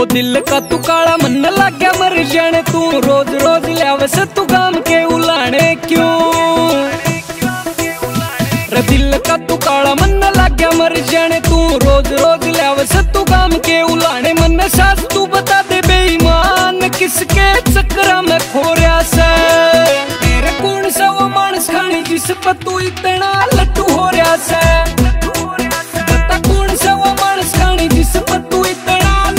दिल का तू काला मन लाग्या मर जाने तू रोज रोज लियावस तू काम के उलाने क्यों रे दिल का तू काला मन लाग्या मर जाने तू रोज रोज लियावस तू काम के उलाने मन सास तू बता दे बेईमान किसके चक्कर में खोरिया से तेरे कौन सा वो मानस खानी जिस पर तू इतना लट्टू हो रहा से बता कौन सा वो मानस खानी जिस पर तू इतना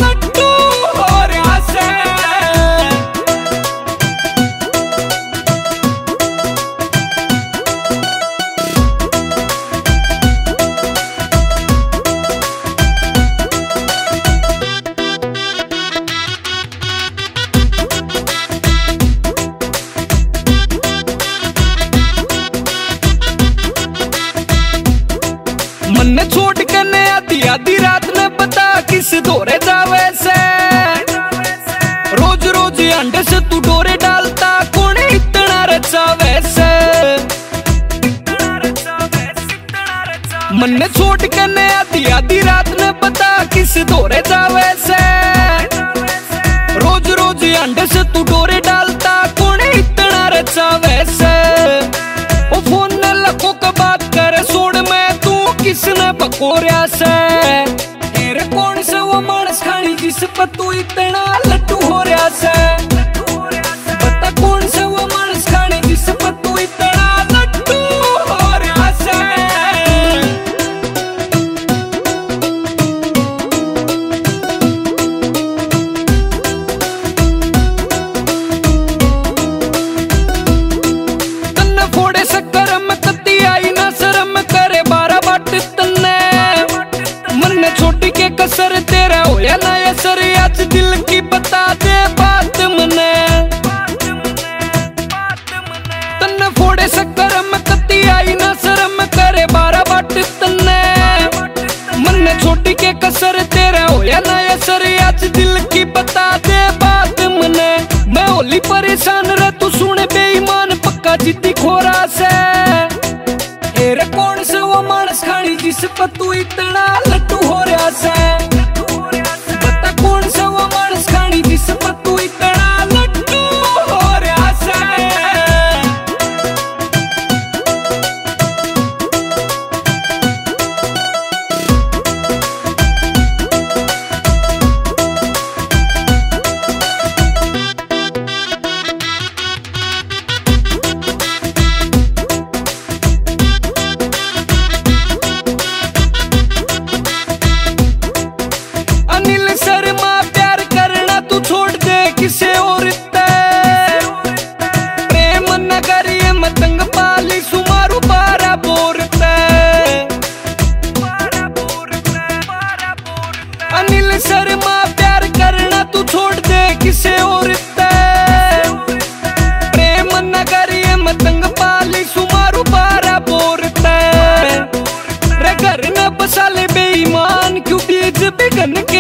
मन छोड़ के ने आधी रात में बता किस दौरे जावे से रोज रोज अंडे से तू डोरे डालता कौन इतना रचावे से मन छोड़ के ने आधी रात में बता किस दौरे जावे से रोज रोज अंडे से तू डोरे डालता कौन इतना रचावे से ओ फोन न लको का बात करे छोड़ मैं किसने बकोरिया से तेरे कौन सा वो मानस खानी जिस पर तू इतना लट्टू हो रहा से बता कौन सा वो मानस खानी जिस पर तू इतना लट्टू हो रहा से तन्ने फोड़े से करम कत्ती आई ना शर्म करे बारा छोटी के कसर तेरा होया ना असर आज दिल की बता दे बात मने तन्ने फोड़े सकरम कत्ती आई ना शर्म करे बारा बाट तन्ने मन छोटी के कसर तेरा होया ना असर आज दिल की बता दे बात मने मैं होली परेशान रह तू सुने बेईमान पक्का जिद्दी खोरा से तेरे कौन सा वो मानस खानी जिस पर तू इतना लट्टू हो रहा से बता कौन सा वो मानस खानी जिस पर तू इतना लट्टू हो रहा से शर्मा प्यार करना तू छोड़ दे किसे और प्रेम नगरिए मतंग पाली सुमारू बारा बोरते अनिल शर्मा प्यार करना तू छोड़ दे किसे और प्रेम नगरिए मतंग पाली सुमारू बारा बोरते रे घर न बसाले बेईमान क्यों बीज बिगन के